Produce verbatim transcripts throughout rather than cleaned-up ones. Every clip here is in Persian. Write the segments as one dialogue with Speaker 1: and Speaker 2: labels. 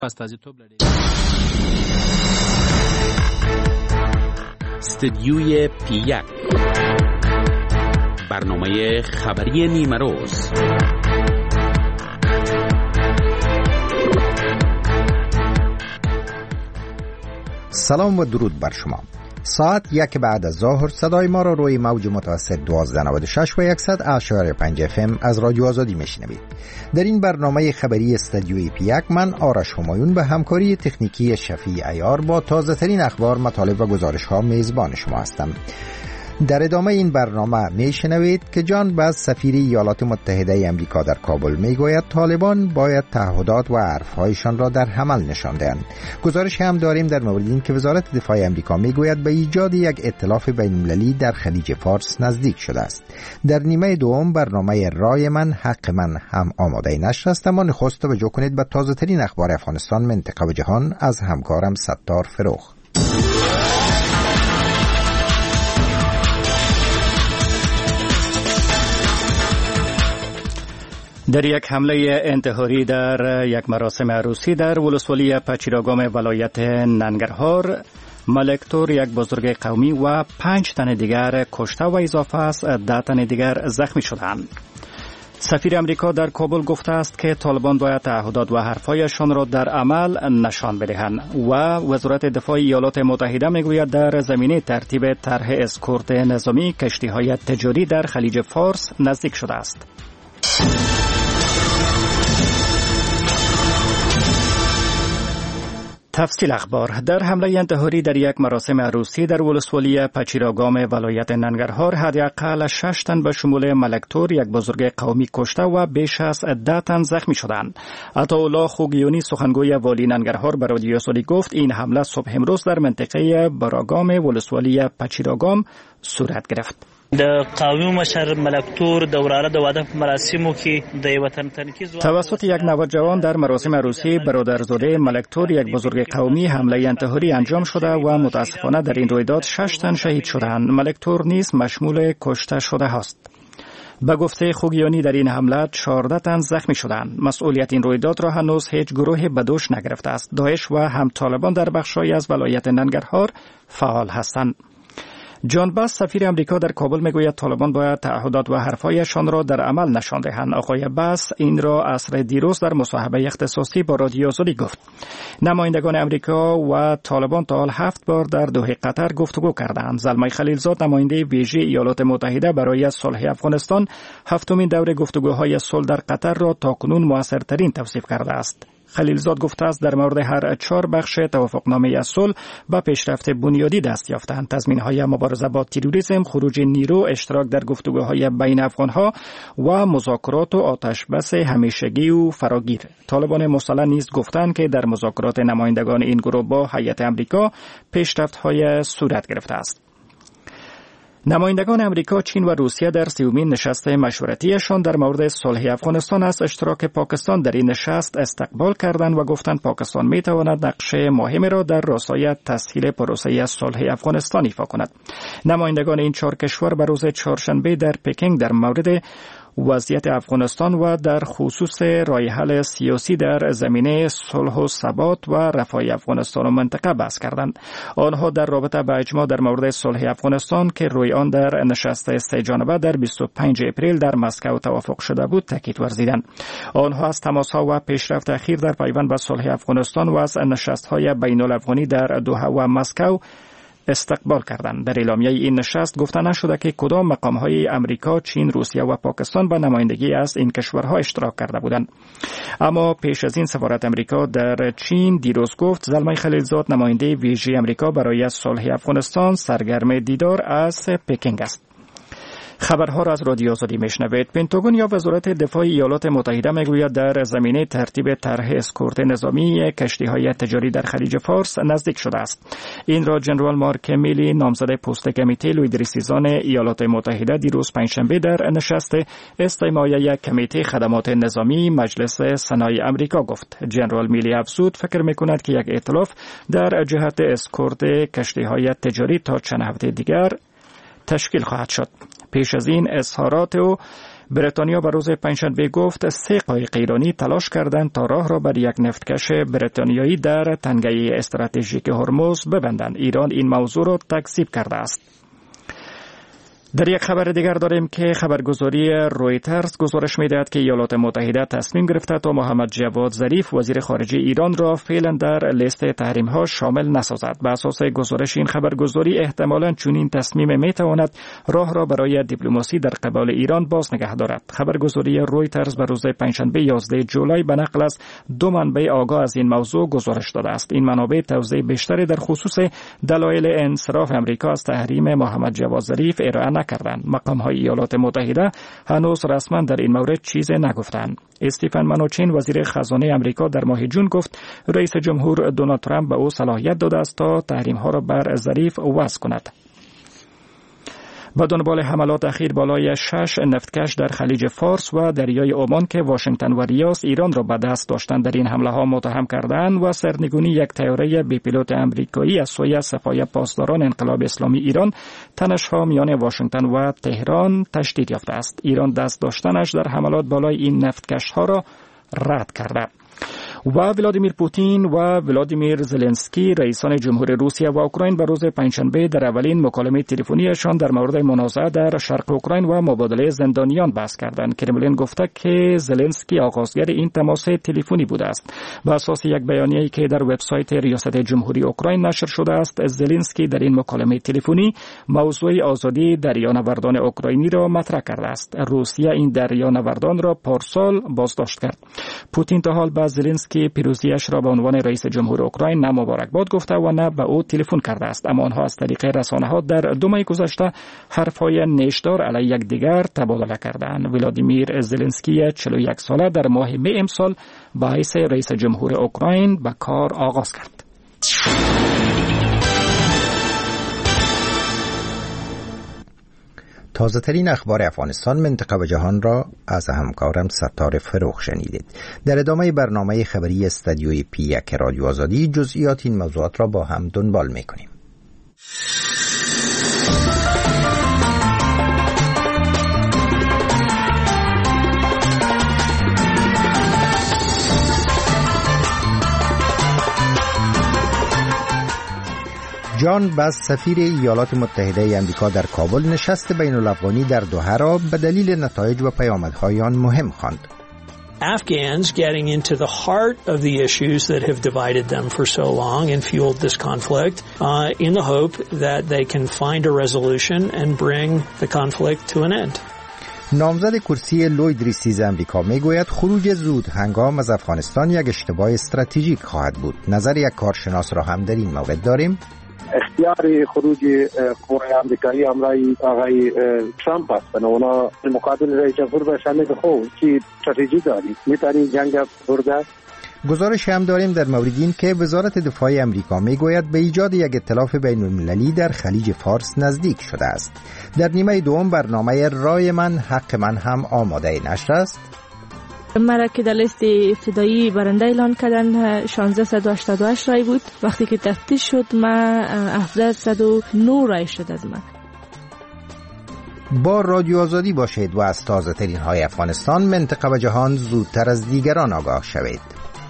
Speaker 1: استدیوی پی یک، برنامه خبری نیمه روز.
Speaker 2: سلام و درود بر شما. ساعت یک بعد از ظهر صدای ما را روی موج متوسط دوازده نود و شش و صد اشاری پنج اف ام از رادیو آزادی میشنوید. در این برنامه خبری استدیوی پی یک من آرش همایون به همکاری تکنیکی شفیع عیار با تازه ترین اخبار، مطالب و گزارش ها میزبان شما هستم. در ادامه این برنامه میشنوید که جان باز سفیر ایالات متحده امریکا در کابل میگوید طالبان باید تعهدات و حرفهایشان را در عمل نشان دهند. گزارش هم داریم در مورد این که وزارت دفاع امریکا میگوید به ایجاد یک ائتلاف بین‌المللی در خلیج فارس نزدیک شده است. در نیمه دوم برنامه رای من حق من هم آماده نشر است، اما نخست توجه کنید به تازه ترین اخبار افغانستان، منطقه و جهان از همکارم ستار فروخ.
Speaker 3: در یک حمله انتحاری در یک مراسم عروسی در ولسوالی پچیراگام ولایت ننگرهار، ملکتور یک بزرگ قومی و پنج تن دیگر کشته و اضافه است ده تن دیگر زخمی شدند. سفیر امریکا در کابل گفته است که طالبان باید تعهدات و حرفایشان را در عمل نشان بدهند و وزارت دفاع ایالات متحده میگوید در زمینه ترتیب طرح اسکورت نظامی کشتی‌های تجاری در خلیج فارس نزدیک شده است. تفصیل اخبار. در حمله انتحاری در یک مراسم عروسی در ولسوالی پچیراگام ولایت ننگرهار حداقل شش تن به شمول ملکتور یک بزرگ قومی کشته و بیش از ده تن زخمی شدند. عطاالله خوگیونی سخنگوی والی ننگرهار به رادیو آزادی گفت این حمله صبح امروز در منطقه براگام ولسوالی پچیراگام صورت گرفت.
Speaker 4: د قومي مشر ملکتور د وراره د واده په مراسمو کې د وطن تنکیز
Speaker 3: توسط یک نوجوان در مراسم عروسی برادرزاده ملکتور یک بزرگ قومی حمله انتحاری انجام شده و متاسفانه در این رویداد شش تن شهید شدند. ملکتور نیز مشمول کشته شده است. به گفته خوگیانی در این حمله چهارده تن زخمی شدند. مسئولیت این رویداد را هنوز هیچ گروه به دوش نگرفته است. داعش و هم طالبان در بخش‌هایی از ولایت ننگرهار فعال هستند. جان باز سفیر امریکا در کابل میگوید طالبان باید تعهدات و حرفایشان را در عمل نشان دهند. آقای باز این را عصر دیروز در مصاحبه اختصاصی با رادیو آزادی گفت. نمایندگان امریکا و طالبان تا حال هفت بار در دوحه قطر گفتگو کردند. زلمه خلیلزاد نماینده ویژه ایالات متحده برای صلح افغانستان هفتمین دور گفتگوهای صلح در قطر را تاکنون موثرترین توصیف کرده است. خلیلزاد گفته است در مورد هر چهار بخش توافقنامه صلح به پیشرفت بنیادی دست یافتند: تضمین‌های مبارزه با تروریسم، خروج نیرو، اشتراک در گفتگوهای بین افغان‌ها و مذاکرات و آتش بس همیشگی و فراگیر. طالبان مسلح نیز گفتند که در مذاکرات نمایندگان این گروه با هیئت امریکا پیشرفت‌های صورت گرفته است. نمایندگان امریکا، چین و روسیه در سیومین نشست مشورتیشان در مورد صلح افغانستان از اشتراک پاکستان در این نشست استقبال کردند و گفتند پاکستان می تواند نقش مهمی را در راستای تسهیل پروسه صلح افغانستان ایفا کند. نمایندگان این چهار کشور به روز چهارشنبه در پکینگ در مورد وضعیت افغانستان و در خصوص راه حل سیاسی در زمینه صلح و ثبات و رفاه افغانستان و منطقه بحث کردند. آنها در رابطه با اجماع در مورد صلح افغانستان که روی آن در نشست سه جانبه در بیست و پنجم اپریل در مسکو توافق شده بود تاکید ورزیدند. آنها از تماس‌ها و پیشرفت اخیر در پیوند به صلح افغانستان و از نشست‌های بین‌الافغانی در دوحه و مسکو استقبال کردند. در اعلامیه این نشست گفته نشده که کدام مقام‌های امریکا، چین، روسیه و پاکستان به نمایندگی از این کشورها اشتراک کرده بودند. اما پیش از این سفارت امریکا در چین دیروز گفت زلمه خلیلزاد نماینده ویژه امریکا برای صلح افغانستان سرگرم دیدار از پکینگ است. خبرها را از رادیو آزادی میشنوید. پنتاگون یا وزارت دفاع ایالات متحده میگوید در زمینه ترتیب طرح اسکورت نظامی کشتی‌های تجاری در خلیج فارس نزدیک شده است. این را جنرال مارک میلی، نامزد پست کمیته لویدریسیزان ایالات متحده، دیروز پنجشنبه در نشست استماعی کمیته خدمات نظامی مجلس سنای امریکا گفت. جنرال میلی افزود فکر میکند که یک ائتلاف در جهت اسکورت کشتی‌های تجاری تا چند هفته دیگر تشکیل خواهد شد. پیش از این اظهارات او بریتانیا به روز پنجشنبه گفت سه قایق ایرانی تلاش کردند تا راه را بر یک نفتکش بریتانیایی در تنگه استراتژیک هرمز ببندند. ایران این موضوع را تکذیب کرده است. در یک خبر دیگر داریم که خبرگزاری رویترز گزارش می‌دهد که ایالات متحده تصمیم گرفته تا محمد جواد ظریف وزیر خارجه ایران را فعلا در لیست تحریم‌ها شامل نسازد. بر اساس گزارش این خبرگزاری احتمالاً چنین تصمیم می‌تواند راه را برای دیپلماسی در قبال ایران باز نگه دارد. خبرگزاری رویترز بر روز پنجشنبه یازده جولای به نقل از دو منبع آگاه از این موضوع گزارش داده است. این منابع توضیح بیشتری در خصوص دلایل انصراف امریکا از تحریم محمد جواد ظریف ارائه کردند. مقام‌های ایالات متحده هنوز رسما در این مورد چیزی نگفتند. استیفن منوچین وزیر خزانه امریکا در ماه جون گفت رئیس جمهور دونالد ترامپ به او صلاحیت داده است تا تحریم‌ها را بر ظریف وضع کند. با دنبال حملات اخیر بالای شش نفتکش در خلیج فارس و دریای عمان که واشنگتن و ریاض ایران را به دست داشتن در این حمله ها متهم کردند و سرنگونی یک طیاره بی پیلوت امریکایی از سوی سپاه پاسداران انقلاب اسلامی ایران، تنش‌ها میان واشنگتن و تهران تشدید یافته است. ایران دست داشتنش در حملات بالای این نفتکش ها را رد کرده. و ولادیمیر پوتین و ولادیمیر زلنسکی رئیسان جمهور روسیه و اوکراین به روز پنجشنبه در اولین مکالمه تلفنیشان در مورد منازعه در شرق اوکراین و مبادله زندانیان بحث کردند. کرملین گفته که زلنسکی آغازگر این تماس تلفنی بوده است. بر اساس یک بیانیه‌ای که در وبسایت ریاست جمهوری اوکراین نشر شده است، زلنسکی در این مکالمه تلفنی موضوع آزادی دریانوردان اوکراینی را مطرح کرده است. روسیه این دریانوردان را پارسال بازداشت کرد. پوتین تا حال به زلنسکی که پیروزیش را به عنوان رئیس جمهور اوکراین نه مبارکباد گفته و نه به او تلفن کرده است، اما آنها از طریق رسانه‌ها در دو ماه گذشته حرف‌های نیشدار علیه یکدیگر تبادله کردند. ولادیمیر زلنسکی چهل و یک ساله در ماه می امسال به حیث رئیس جمهور اوکراین به کار آغاز کرد.
Speaker 2: تازه ترین اخبار افغانستان، منطقه و جهان را از همکارم ستار فروخ شنیدید. در ادامه برنامه خبری استودیوی پی یک رادیو آزادی جزئیات این موضوعات را با هم دنبال می‌کنیم. جان باز سفیر ایالات متحده آمریکا در کابل نشست بین الافغانی در دوحه را به دلیل نتایج و پیامدهای آن مهم خواند.
Speaker 5: Afghans getting into the heart of the issues that have divided them for so long and fueled this conflict uh, in the hope that they can find a resolution and bring the conflict to an end.
Speaker 2: نامزد کرسی لوید ریستیز امریکا میگوید خروج زود هنگام از افغانستان یک اشتباه استراتژیک خواهد بود. نظر یک کارشناس را هم در این مورد داریم.
Speaker 6: اختیار خروج قوای امریکایی همراه آقای ترامپ هستند. اونا مقابل رئیس جمهور باشه میگه خب چی استراتژی دارید میتونید جنگ برده.
Speaker 2: گزارش هم داریم در مورد این که وزارت دفاع امریکا میگوید به ایجاد یک ائتلاف بین المللی در خلیج فارس نزدیک شده است. در نیمه دوم برنامه رای من حق من هم آماده نشر است.
Speaker 7: مرا که در لیست ابتدایی برنده اعلان کردن شانزده و هشتاد و هشت رای بود، وقتی که تفتیش شد من هفتصد و نه رای شد از من.
Speaker 2: با رادیو آزادی باشید و از تازه ترین های افغانستان، منطقه و جهان زودتر از دیگران آگاه شوید.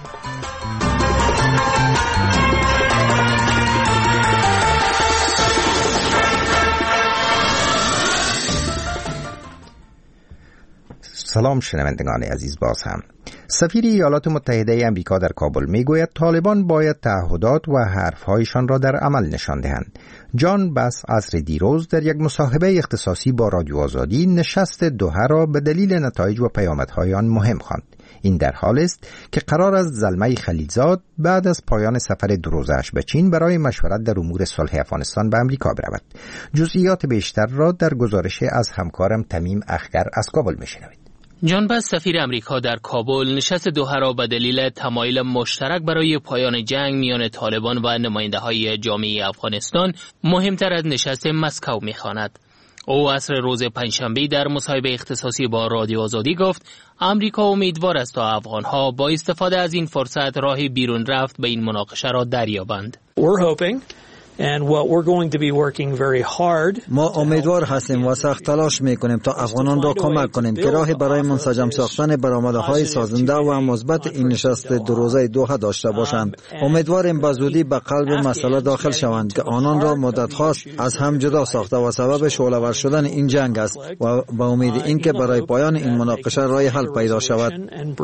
Speaker 2: سلام شنوندگان عزیز، باز هم سفیر ایالات متحده آمریکا در کابل میگوید طالبان باید تعهدات و حرفهایشان را در عمل نشان دهند. جان باز عصر دیروز در یک مصاحبه اختصاصی با رادیو آزادی نشست دوحه را به دلیل نتایج و پیامدهای آن مهم خواند. این در حال است که قرار است زلمه خلیلزاد بعد از پایان سفر دو روزه‌اش به چین برای مشورت در امور صلح افغانستان به آمریکا برود. جزئیات بیشتر را در گزارش از همکارم تمیم اخگر از کابل میشنوید.
Speaker 8: جان باز سفیر امریکا در کابل نشست دوحه را به دلیل تمایل مشترک برای پایان جنگ میان طالبان و نماینده‌های جامعه افغانستان مهمتر از نشست مسکو می‌خواند. او عصر روز پنجشنبه در مصاحبه اختصاصی با رادیو آزادی گفت امریکا امیدوار است تا افغان‌ها با استفاده از این فرصت راه بیرون رفت به این مناقشه را دریابند.
Speaker 5: We're hoping And what we're going to be working very hard.
Speaker 9: ما امیدوار هستیم و سخت تلاش میکنیم تا افغانان را کمک کنیم که راهی برای منسجم ساختن برآمده‌های سازنده و مثبت این نشست دو روزه دوحه داشته باشند. امیدواریم به زودی به قلب مسئله داخل شوند که آنان را مدت هاست از هم جدا ساخته و سبب شعله‌ور شدن این جنگ است و با امید اینکه برای پایان این مناقشه راه حل پیدا شود.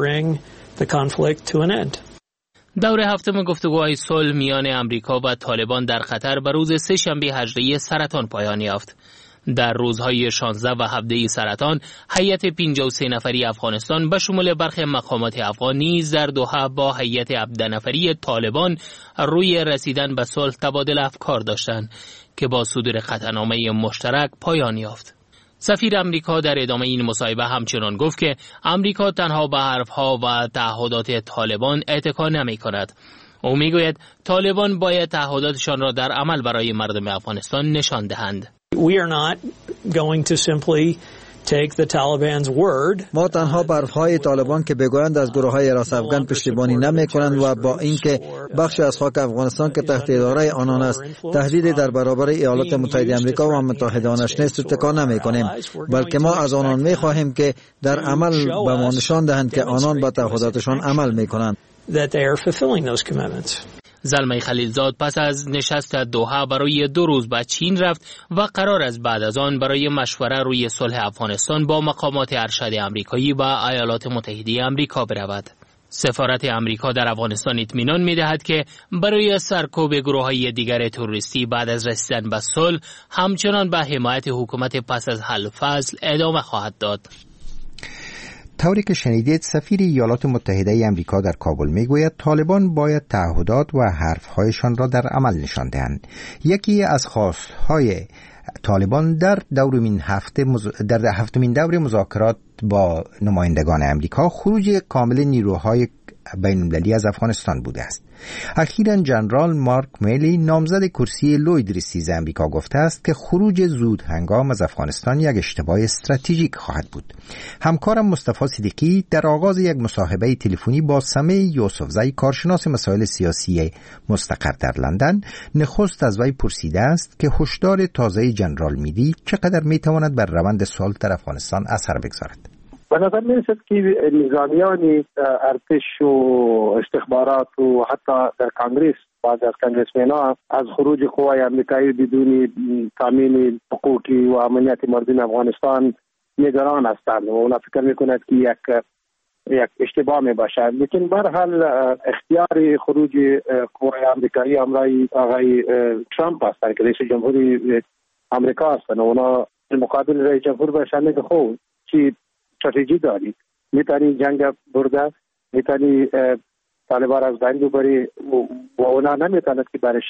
Speaker 8: دور هفتم گفتگوهای صلح میان امریکا و طالبان در قطر بر روز سه شنبه هجده سرطان پایان یافت. در روزهای شانزده و هفده سرطان، هیئت پنجاه و سه نفری افغانستان به شمول برخی مقامات افغان نیز در دوحه با هیئت هفده نفری طالبان روی رسیدن به صلح تبادل افکار داشتند که با صدور قطعنامه مشترک پایان یافت. سفیر امریکا در ادامه این مصاحبه همچنان گفت که امریکا تنها به حرفها و تعهدات طالبان اتکا نمی کند. او می گوید طالبان باید تعهداتشان را در عمل برای مردم افغانستان نشان دهند.
Speaker 5: We are not going to simply take the Taliban's word.
Speaker 9: ما تنها بر حرفهای طالبان که بگویند از گروه‌های راست افغان پشتیبانی نمی‌کنند و با اینکه بخشی از خاک افغانستان که تحت اداره آنان است تهدید در برابر ایالات متحده آمریکا و متحدانش نیست اتکا نمی‌کنیم، بلکه ما از آنان می‌خواهیم که در عمل به ما نشان دهند که آنان به تعهداتشان عمل می‌کنند.
Speaker 5: That they are fulfilling those commitments.
Speaker 8: زلمه خلیلزاد پس از نشست دوحه برای دو روز به چین رفت و قرار است بعد از آن برای مشوره روی صلح افغانستان با مقامات ارشد امریکایی و ایالات متحده آمریکا برود. سفارت امریکا در افغانستان اطمینان می‌دهد که برای سرکوب گروه‌های دیگر تروریستی بعد از رسیدن به صلح همچنان به حمایت حکومت پس از حل فصل ادامه خواهد داد.
Speaker 2: طوری که شنیدید، سفیر ایالات متحده امریکا در کابل میگوید طالبان باید تعهدات و حرفهایشان را در عمل نشان دهند. یکی از خواستهای طالبان در دورمین هفته مز... در هفتمین دور مذاکرات با نمایندگان امریکا خروج کامل نیروهای بین المللی از افغانستان بوده است. اخیراً جنرال مارک میلی نامزد کرسی لوید ریسیز امریکا گفته است که خروج زود هنگام از افغانستان یک اشتباه استراتژیک خواهد بود. همکارم مصطفی صدیقی در آغاز یک مصاحبه تلفنی با سمع یوسفزئی کارشناس مسائل سیاسی مستقر در لندن نخست از وی پرسیده است که هشدار تازه جنرال میلی چقدر میتواند بر روند صلح در افغانستان اثر بگذارد.
Speaker 6: به نظر می رسد که نظامیان ارتش و استخبارات و حتی در کانگریس بعد از کنگرسمن‌ها از خروج قوای امریکایی بدون تامین حقوقی و امنیت مردم افغانستان نگران هستند و اونا فکر می‌کنند که یک یک اشتباه می باشد. لیکن به هر حال اختیار خروج قوای امریکایی همراه آقای ترامپ هستند که رئیس جمهوری امریکا هستند و اونا مقابل رئیس جمهور باشند که خود چی استراتژی داری میتونی جنگ برده، میتونی طالبان از بین ببری و اونا نمیتوند که برش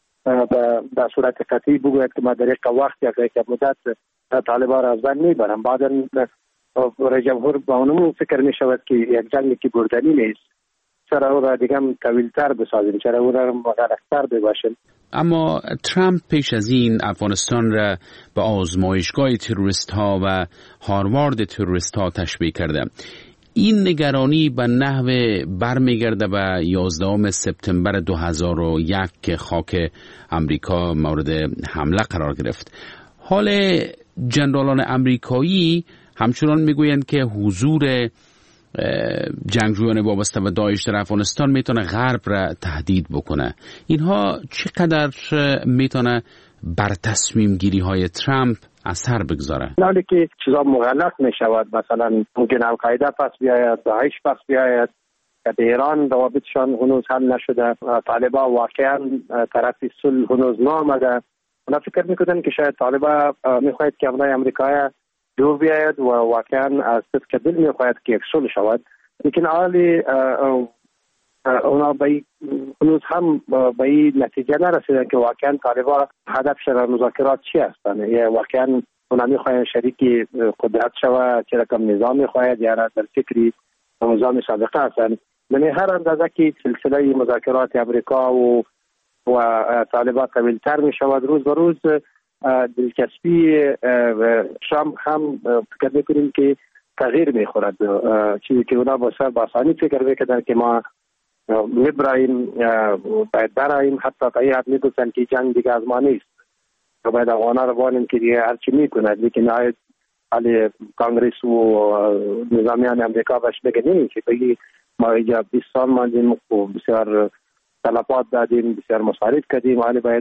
Speaker 6: به صورت قطعی بگوید که ما در یک وقت یا یک مدت طالبان از بین میبرم. بعدا رئیس جمهور با اونمون فکر میشود که یک جنگی که بردنی نیست، چرا او را دیگه طویل‌تر بسازیم، چرا او را مغلق‌تر بباشیم.
Speaker 1: اما ترامپ پیش از این افغانستان را به آزمایشگاه تروریست ها و هاروارد تروریست ها تشبیه کرده. این نگرانی به نحو برمیگرده به یازدهم سپتامبر دو هزار و یک که خاک امریکا مورد حمله قرار گرفت. حال جنرالان امریکایی همچنان میگویند که حضور جنگجویان وابسته به داعش در افغانستان میتونه غرب را تهدید بکنه. اینها چقدر میتونه بر تصمیم گیری های ترامپ اثر بگذاره؟
Speaker 6: نه که چیزا مغلق میشود، مثلا ممکن القاعده پس بیاید، داعش پس بیاید، که ایران روابطشان هنوز حل نشده، طالبان واقعا طرف صلح هنوز نآمده. اونا فکر میکنن که شاید طالبان میخواهد که امنای امریکایی دور بیاید و واقعا از صدق دل میخواهد که یک صلح شود. لیکن حالی اونا به هنوز هم به این نتیجه نرسیدن که واقعا طالبان هدفشان مذاکرات چی هستند، یا واقعا اونا میخواهند شریک قدرت شود، چه رقم نظام میخواهد یا در فکری نظام سابقه هستند. یعنی هر اندازه که سلسله مذاکرات امریکا و و طالبان طویل‌تر میشود، روز به روز دلچسپی ترامپ هم فکر میکنیم که تغییر میخورد، چیزی که اونا با سر باسانی فکر میکردن که ما میبراییم باید براییم، حتی تا این حد میگفتن که جنگ دیگه از ما نیست و باید افغان‌ها رو بانیم که دیگه هرچی میکنند، لیکن آید حالی کانگریس و نظامیان امریکا بهش بگه نمی که بگی ما اینجا بیست سال ماندیم و بسیار تلفات دادیم، بسیار مصارف کردیم، حالی باید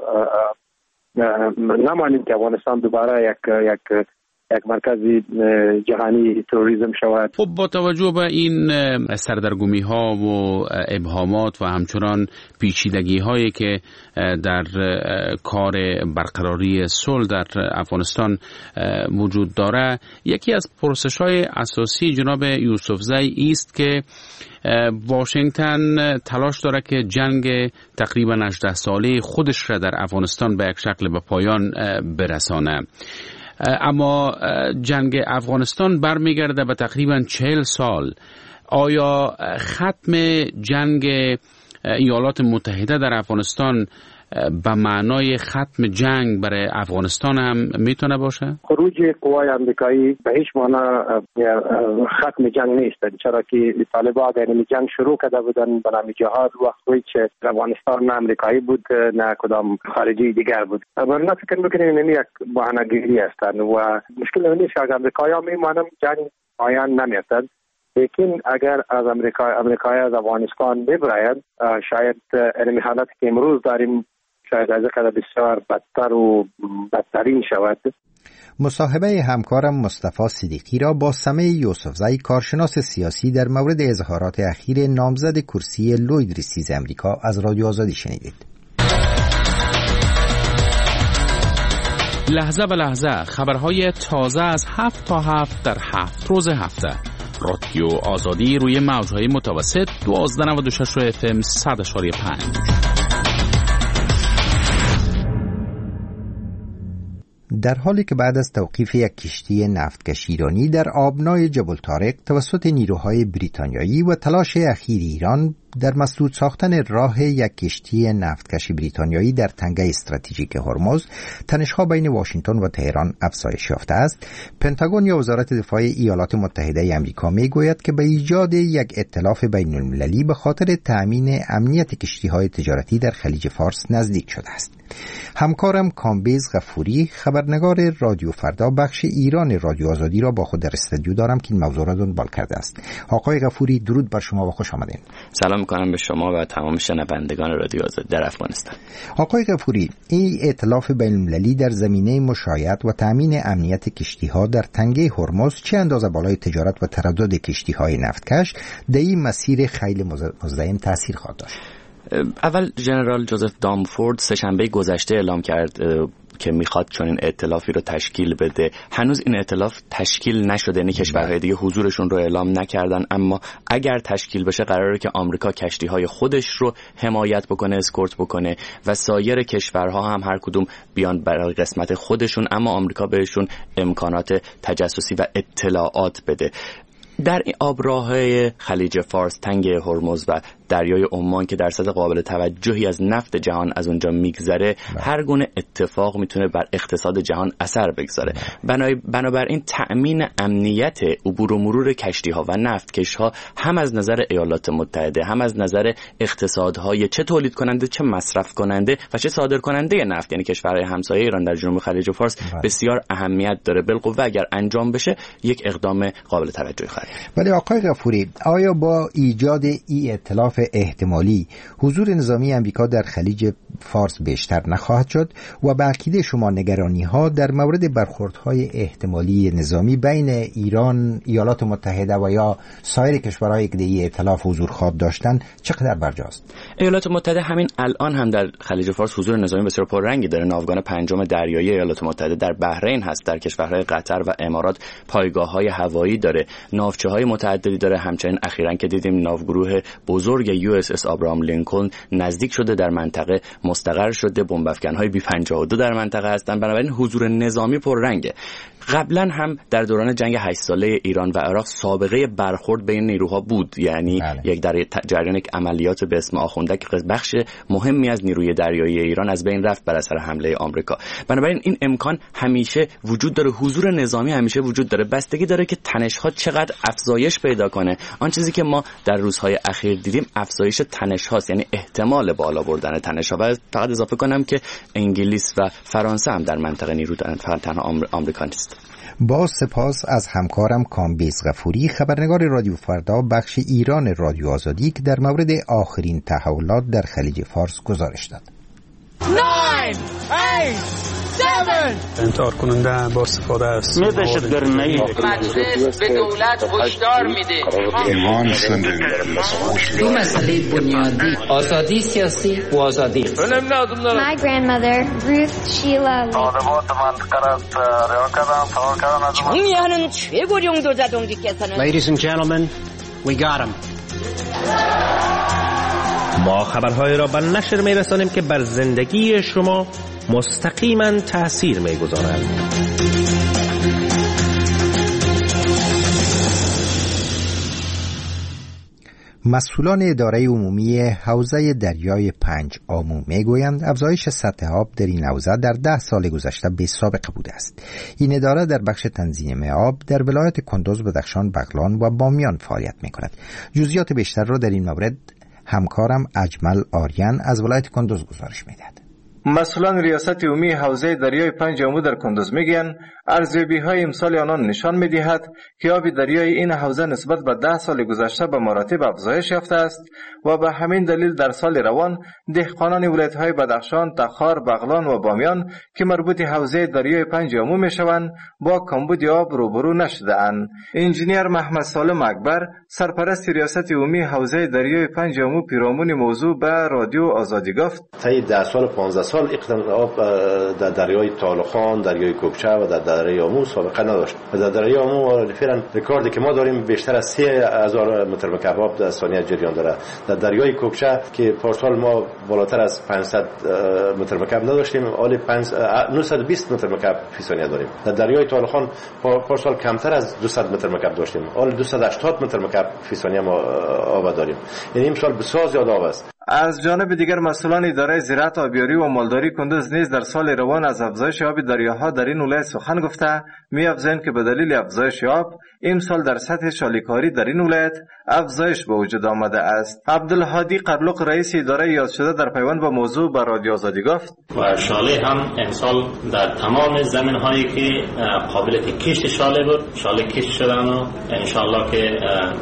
Speaker 6: نمانیم که افغانستان دوباره یک یک یک مرکز جهانی تروریسم شود.
Speaker 1: خب با توجه به این سردرگمی ها و ابهامات و همچنان پیچیدگی هایی که در کار برقراری صلح در افغانستان وجود داره، یکی از پرسش های اساسی جناب یوسفزئی است که واشنگتن تلاش داره که جنگ تقریبا هجده ساله خودش را در افغانستان به یک شکل به پایان برسانه، اما جنگ افغانستان برمیگرده به تقریبا چهل سال. آیا ختم جنگ ایالات متحده در افغانستان به معنای ختم جنگ برای افغانستان هم میتونه باشه؟
Speaker 6: خروج قوای امریکایی به هیچ معنی ختم جنگ نیست، چرا که طالبان اگر این جنگ شروع کرده بودن به نام جهاد وقتی که افغانستان نه امریکایی بود نه کدام خارجی دیگر بود. برای فکر میکنیم این یک بهانه‌گیری هستند و مشکل این نیست که امریکایی هم میمانند جنگ پایان نمیاد، لیکن اگر از امریکا امریکایی از افغانستان ببراید شاید این حالت که امروز داریم شاید از قدر بسیار بدتر و بدترین شود.
Speaker 2: مصاحبه همکارم مصطفی صدیقی را با سمع یوسفزئی کارشناس سیاسی در مورد اظهارات اخیر نامزد کرسی لوید ریسیز امریکا از رادیو آزادی شنیدید.
Speaker 1: لحظه به لحظه خبرهای تازه از هفت تا هفت در هفت روز هفته. رادیو آزادی روی موجهای متوسط دوازده نود و شش اف ام صد اشاری پنج.
Speaker 2: در حالی که بعد از توقیف یک کشتی نفتکش ایرانی در آبنای جبل طارق توسط نیروهای بریتانیایی و تلاش اخیر ایران در مسدود ساختن راه یک کشتی نفتکش بریتانیایی در تنگه استراتژیک هرمز، تنش‌ها بین واشنگتن و تهران افزایش یافته است. پنتاگون یا وزارت دفاع ایالات متحده آمریکا میگوید که به ایجاد یک ائتلاف بین‌المللی به خاطر تأمین امنیت کشتی‌های تجارتی در خلیج فارس نزدیک شده است. همکارم کامبیز غفوری، خبرنگار رادیو فردا بخش ایران رادیو آزادی را با خود در استودیو دارم که این موضوع را دنبال کرده است. آقای غفوری درود بر شما و خوش آمدین.
Speaker 10: سلام میکنم به شما و تمام شنوندگان رادیو آزادی در افغانستان.
Speaker 2: آقای غفوری، این ائتلاف بین‌المللی در زمینه مشایعت و تامین امنیت کشتی‌ها در تنگه هرمز چه اندازه بالای تجارت و تردد کشتی‌های نفتکش در این مسیر خیلی مزدحم تاثیر خواهد داشت؟
Speaker 10: اول ژنرال جوزف دامفورد سه‌شنبه گذشته اعلام کرد که میخواد چنین ائتلافی رو تشکیل بده. هنوز این ائتلاف تشکیل نشده، یعنی کشورهای دیگه حضورشون رو اعلام نکردن، اما اگر تشکیل بشه قراره که آمریکا کشتی‌های خودش رو حمایت بکنه، اسکورت بکنه و سایر کشورها هم هر کدوم بیان برای قسمت خودشون، اما آمریکا بهشون امکانات تجسسی و اطلاعات بده. در این آبراههای خلیج فارس، تنگ هرمز و دریای عمان که درصد قابل توجهی از نفت جهان از اونجا میگذره، هر گونه اتفاق میتونه بر اقتصاد جهان اثر بگذاره. بنابراین تأمین امنیت عبور و مرور کشتی‌ها و نفتکش‌ها هم از نظر ایالات متحده، هم از نظر اقتصادهای چه تولید کننده، چه مصرف کننده و چه صادر کننده نفت، یعنی کشورهای همسایه ایران در جنوب خلیج فارس، بسیار اهمیت داره. بالقوه اگر انجام بشه یک اقدام قابل توجهی خواهد.
Speaker 2: ولی آقای غفوری، آیا با ایجاد این ائتلاف احتمالی حضور نظامی امریکا در خلیج فارس بیشتر نخواهد شد و به عقیده شما نگرانی ها در مورد برخوردهای احتمالی نظامی بین ایران، ایالات متحده و یا سایر کشورهای که در این ائتلاف حضور خواهد داشتن چقدر برجاست؟
Speaker 10: ایالات متحده همین الان هم در خلیج فارس حضور نظامی بسیار پررنگی داره. ناوگان پنجم دریایی ایالات متحده در بحرین هست، در کشورهای قطر و امارات پایگاه‌های هوایی داره، ناوچه‌های متعددی داره. همچنین اخیراً که دیدیم ناوگروه بزرگ یو اس اس آبراهام لینکلن نزدیک شده، در منطقه مستقر شده، بمب افکن‌های بی پنجاه و دو در منطقه هستند. بنابراین حضور نظامی پررنگه. قبلا هم در دوران جنگ هشت ساله ایران و عراق سابقه برخورد بین نیروها بود، یعنی بله. یک در جریان یک عملیات به اسم آخوندک بخش مهمی از نیروی دریایی ایران از بین رفت بر اثر حمله آمریکا. بنابراین این امکان همیشه وجود داره، حضور نظامی همیشه وجود داره. بستگی داره که تنش‌ها چقدر افزایش پیدا کنه. آن چیزی که ما در روزهای اخیر دیدیم افزایش تنش هاست، یعنی احتمال بالا بردن تنش ها. و فقط اضافه کنم که انگلیس و فرانسه هم در منطقه نیرو دارند، فقط تنها آمریکا نیست.
Speaker 2: با سپاس از همکارم کامبیز غفوری، خبرنگار رادیو فردا بخش ایران رادیو آزادی، که در مورد آخرین تحولات در خلیج فارس گزارش داد.
Speaker 11: انتحار کننده با استفاده از
Speaker 12: دهشتگردی مجلس به دولت هشدار میده
Speaker 13: دو مسئله بنیادی، آزادی سیاسی و آزادی.
Speaker 14: My grandmother Ruth Sheila
Speaker 15: 정리하는 최고령 도자동지께서는
Speaker 16: Ladies and gentlemen, we got him.
Speaker 17: ما خبرهای را به نشر می‌رسانیم که بر زندگی شما مستقیما تأثیر می‌گذارند.
Speaker 2: مسئولان اداره عمومی حوزه دریای پنج آمو میگویند افزایش سطح آب در این حوزه در ده سال گذشته بی سابقه بوده است. این اداره در بخش تنظیم آب در ولایت کندوز، بدخشان، بغلان و بامیان فعالیت می‌کند. جزئیات بیشتر را در این مورد همکارم اجمل آریان از ولایت کندوز گزارش می‌دهد.
Speaker 18: مسئولان ریاست عمومی حوزه دریای پنج آمو در کندوز میگن ارزیابی‌های امسال آنان نشان می‌دهد که آب دریای این حوزه نسبت به ده سال گذشته به مراتب افزایش یافته است و به همین دلیل در سال روان دهقانان ولایت‌های بدخشان، تخار، بغلان و بامیان که مربوط حوزه دریای پنج آمو میشوند با کمبود آب روبرو نشده‌اند. انجینیر محمد سالم اکبر، سرپرست ریاست عمومی حوزه دریای پنج آمو، پیرامون موضوع به رادیو آزادی گفت:
Speaker 19: طی ده سال پانزده سال اقدام آب در دریای طالقان، دریای کوکچه و در دریای آمو سابقه نداشت. و در دریای آمو فعلا رکوردی که ما داریم بیشتر از سه هزار متر مکعب آب در ثانیه جریان داره. در دریای کوکچه که پارسال ما بالاتر از پانصد متر مکعب نداشتیم، حالا نهصد و بیست متر مکعب فی ثانیه داریم. در دریای طالقان پارسال کمتر از دویست متر مکعب داشتیم، حالا دویست و هشتاد متر مکعب فی ثانیه ما آب داریم. یعنی امسال بسیار زیاد آب است.
Speaker 18: از جانب دیگر مسئولان اداره زراعت، آبیاری و مالداری کندوز نیز در سال روان از افزایش آب دریاها در این ولایت سخن گفته می‌افزایند که به دلیل افزایش آب امسال در سطح شالیکاری در این ولایت افزایش به وجود آمده است. عبدالهادی قرلق، رئیس اداره یاد شده، در پیوند با موضوع با رادیو آزادی گفت:
Speaker 20: و شاله هم امسال در تمام زمین‌هایی که قابلیت کشت شاله بود شاله کشت شدن و انشالله که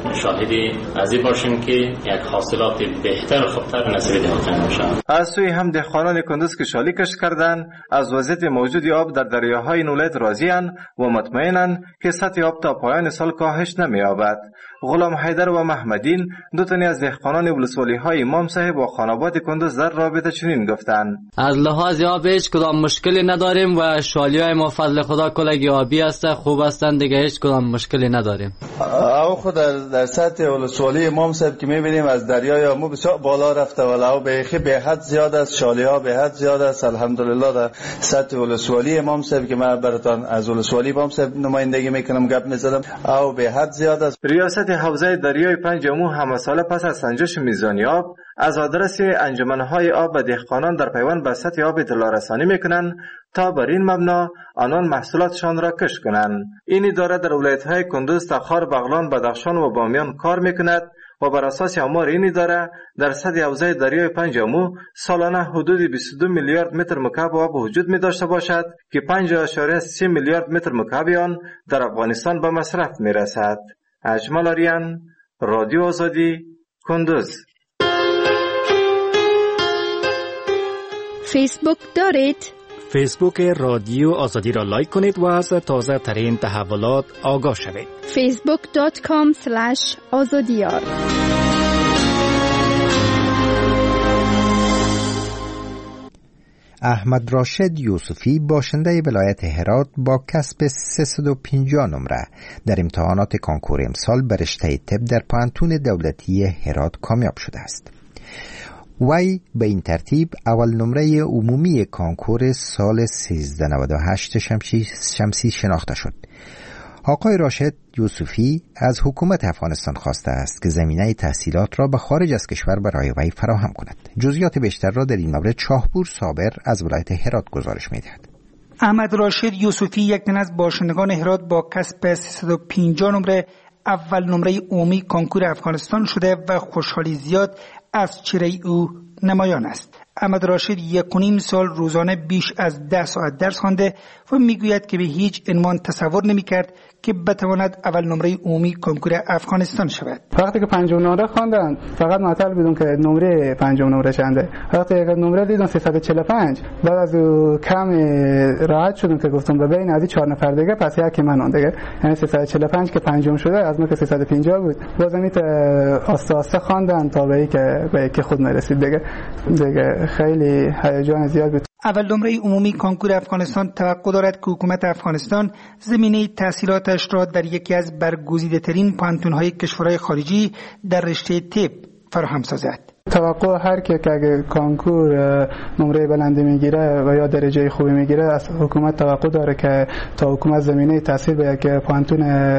Speaker 20: شاهدی از این باشیم که یک حاصلات بهتر خوبتر نصیب دهاتان باشد.
Speaker 18: از سوی هم دهقانان کندوز که شالی کشت کردند از وضعیت موجود آب در دریاهای این ولایت راضی‌اند و مطمئنند که سطح آب تا پایان سال کاهش نمی‌یابد. غلام حیدر و محمدین، دو تنی از دهقانان ولسوالی‌های امام صاحب و خاناباد کندوز در رابطه چنین گفتند:
Speaker 21: از لحاظ آب هیچ کدام مشکلی نداریم و شالی‌های ما فضل خدا کلگی آبی است، خوب هستند، دیگه هیچ کدام مشکلی نداریم.
Speaker 22: او خود در, در سطح ولسوالی امام صاحب که می‌بینیم از دریای آمو بسیار بالا رفته و او به به حد زیاد است، شالی‌ها به حد زیاد است. الحمدلله در سطح ولسوالی امام صاحب که من براتون از ولسوالی امام صاحب نمایندگی میکنم گپ می‌زدم، او به حد زیاد است.
Speaker 18: ریاست حوزه دریای پنج آمو همه ساله پس از سنجش میزانی آب از آدرس انجمنهای آب به دهقانان در پیوند به سطح آب اطلاع رسانی میکنند تا بر این مبنا آنان محصولاتشان را کشت کنند. این اداره در ولایت‌های کندوز، تخار، بغلان، بدخشان و بامیان کار میکند و بر اساس آمار این اداره در سطح حوزه دریای پنج آمو سالانه حدود بیست و دو میلیارد متر مکعب آب وجود می داشته باشد که پنج اشاریه سه میلیارد متر مکعب آن در افغانستان به مصرف می رسد. اجمل آریان، رادیو آزادی، کندوز.
Speaker 23: فیسبوک دارید؟
Speaker 3: فیسبوک رادیو آزادی را لایک کنید و از تازه ترین تحولات آگاه شوید.
Speaker 23: فیسبوک دات کام سلش آزادیار.
Speaker 2: احمد راشد یوسفی، باشنده ولایت هرات، با کسب سیصد و پنجاه نمره در امتحانات کنکور امسال به رشته طب در پانتون دولتی هرات کامیاب شده است. وی به این ترتیب اول نمره عمومی کنکور سال سیزده نود و هشت شمسی, شمسی شناخته شد. آقای راشد یوسفی از حکومت افغانستان خواسته است که زمینه تحصیلات را به خارج از کشور برای وی فراهم کند. جزئیات بیشتر را در این مورد شاهپور صابر از ولایت هرات گزارش می‌دهد.
Speaker 24: احمد راشد یوسفی، یک تن از باشندگان هرات، با کسب سیصد و پنجاه نمره
Speaker 4: اول نمره عمومی کنکور افغانستان شده و خوشحالی زیاد از چهره او نمایان است. احمد راشد یک و نیم سال روزانه بیش از ده ساعت درس خوانده و میگوید که به هیچ عنوان تصور نمی‌کرد که بتواند اول نمره عمومی کنکور افغانستان شود.
Speaker 7: وقتی که پنجم نمره خواندن فقط معطل بودم که نمره پنجم نمره چنده. وقتی که نمره دیدم سیصد و چهل و پنج بعد از کم راحت شدم که گفتم به بین از چهار نفر دیگه پس یکی من دیگه، یعنی سیصد و چهل و پنج که پنجم شده از ما که سیصد و پنجاه بود. بازم میت آسته آسته خواندن تا به که به که خود میرسید دیگه. دیگه خیلی هیجان زیاد بود.
Speaker 4: اول نمره عمومی کنکور افغانستان توقع دارد که حکومت افغانستان زمینه تحصیلاتش را در یکی از برگزیده‌ترین پانتون‌های کشورهای خارجی در رشته طب فراهم سازد.
Speaker 7: توقع هر که اگه کانکور نمره بلندی میگیره و یا درجه خوبی میگیره از حکومت توقع داره که تا حکومت زمینه تحصیل به یک پانتون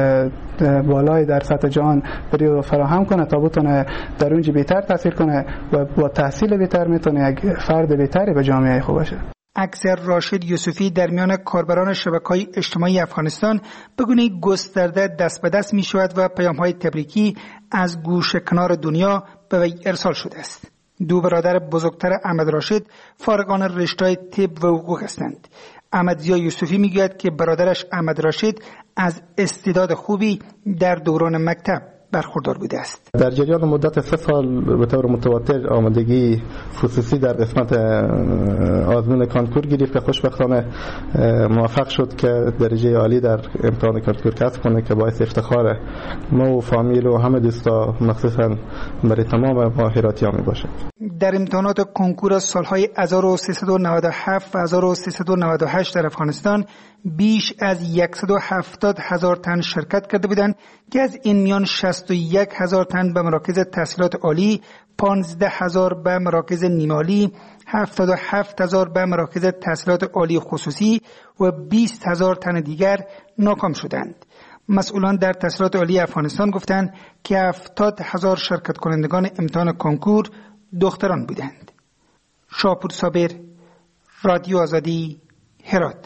Speaker 7: بالای در سطح جهان بری فراهم کنه تا بتونه در اونجا بهتر تحصیل کنه و با تحصیل بهتر میتونه یک فرد بهتری به جامعه خوب باشه.
Speaker 4: اکثر راشد یوسفی در میان کاربران شبکه‌های اجتماعی افغانستان به گونه گسترده دست به دست می شود و پیام‌های تبریکی از گوشه کنار دنیا به وی ارسال شده است. دو برادر بزرگتر احمد راشد فارغان رشته‌های طب و حقوق هستند. احمد زیا یوسفی میگوید که برادرش احمد راشد از استعداد خوبی در دوران مکتب برخوردار بوده است.
Speaker 7: در جریان مدت سه سال به طور متواتر آمادگی خصوصی در قسمت آزمون کانکور گرفت که خوشبختانه موفق شد که درجه عالی در امتحان کانکور کسب کنه که باعث افتخار ما و فامیل و همه دوستا مخصوصا برای تمام ماهراتیان می باشه.
Speaker 4: در امتحانات کنکور سالهای هزار و سیصد و نود و هفت و هزار و سیصد و نود و هشت در افغانستان بیش از صد و هفتاد هزار تن شرکت کرده بودند که از این میان شصت و یک هزار تن به مراکز تحصیلات عالی، پانزده هزار به مراکز نیمه عالی، هفتاد و هفت هزار به مراکز تحصیلات عالی خصوصی و بیست هزار تن دیگر ناکام شدند. مسئولان در تحصیلات عالی افغانستان گفتند که هفتاد هزار شرکت کنندگان امتحان کنکور دختران بودند. شاپور صابر، رادیو آزادی، هرات.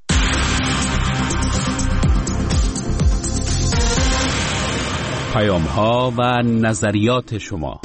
Speaker 1: پیام ها و نظریات شما.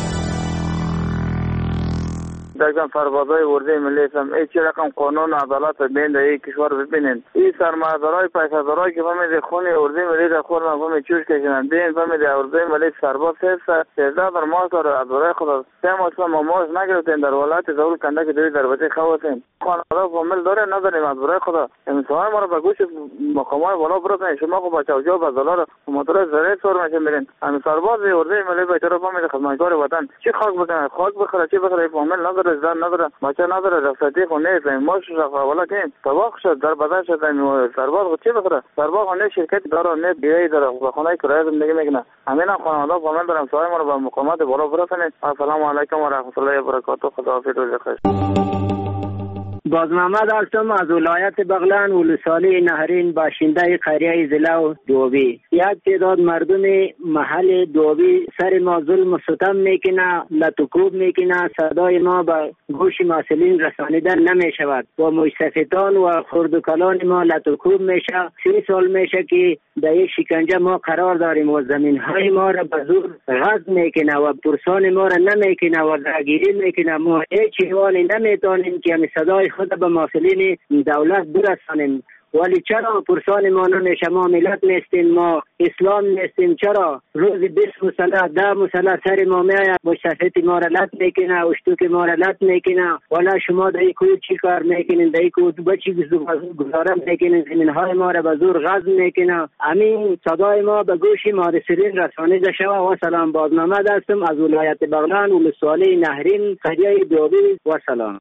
Speaker 9: دقیقا فربازای ورده ملی هم ای چه رقم قانون عدالت بین در یک کشور ببینین. این سرمایه‌دارای پیسه‌دارای که فهمید خون ورده ملی را خورن فهمید چوش کشیدن بین فهمید ورده ملی سرباز سیزده در ماه داره از برای خدا سه ماه ما ماش نگرفتیم در ولایت زول کنده که دوی در بچه خواسیم خانواده فامیل داره نداریم از برای خدا امسال ما رو به گوش مقامات بالا برسونید. شما خب بچه‌ها جا به دلار موتور زره سر میشه میرین. همین سرباز ورده ملی به طرف فهمید خدمتگار وطن چی خاک بکنه خاک بخره چی بخره فامیل نداره زن نداره بچه نداره رفتی خونه است ماش رفا ولا که طباق شد در بدن شد سرباز چی بخره سرباز خونه شرکت داره نه بیای داره به خونه کرایه زندگی میکنه. همین خانواده فامیل دارم سوال ما رو به مقامات بالا برسونید. السلام علیکم و رحمت الله و برکاته. خدا حافظ و خیر.
Speaker 24: باز محمد هستم از ولایت بغلان ولسوالی نهرین باشنده قریه زلو دوبی. یک تعداد مردم محل دوبی سر ما ظلم و ستم میکنه، لطکوب میکنه، صدای ما به گوش مسئولین رسانیده نمی شود و مستفیدان و خردکلان ما لطکوب میشه. سی سال میشه که در یک شکنجه ما قرار داریم و زمین های ما را به زور غصب میکنه و پرسان ما را نمیکنه و درگیری میکنه. ما هیچ حوالی نمیتونیم که همی صدای خود به مسئولین دولت برسانیم. ولی چرا پرسان ما نمیشه؟ ما ملت نیستیم، ما اسلام نیستیم. چرا روز بیست مسئله ده مسئله سر ما میآید مستفید ما را لط میکنه، اشتوک ما را لط میکنه. ولی شما در این کود چی کار میکنین؟ در این کود بچی گزاره میکنین؟ زمین های ما را به زور غصب میکنه. همین صدای ما به گوش مارسرین رسانیده شود. و سلام. باز محمد هستم از ولایت بغلان ولسوالی نهرین قریه دوبی. و سلام.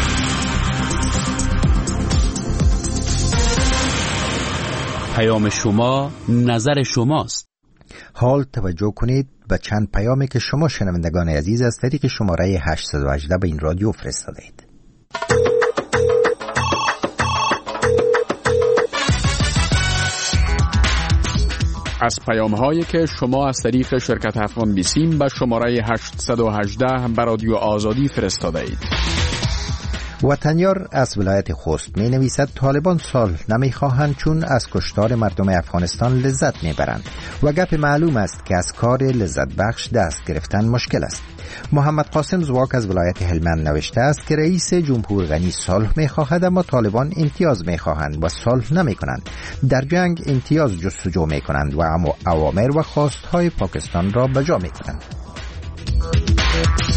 Speaker 1: پیام شما نظر شماست.
Speaker 2: حال توجه کنید به چند پیامی که شما شنوندگان عزیز از طریق شماره هشتصد و هجده به این رادیو فرستادید.
Speaker 25: از پیام هایی که شما از طریق شرکت افغان بیسیم به شماره هشتصد و هجده به رادیو آزادی فرستاده اید.
Speaker 2: وطنیار از ولایت خوست می نویسد طالبان صلح نمی خواهند چون از کشتار مردم افغانستان لذت می برند و گپ معلوم است که از کار لذت بخش دست گرفتن مشکل است. محمد قاسم زواک از ولایت هلمند نوشته است که رئیس جمهور غنی صلح می خواهد اما طالبان امتیاز می خواهند و صلح نمی کنند. در جنگ امتیاز جستجو می کنند و اوامر و خواستهای پاکستان را بجا می کنند.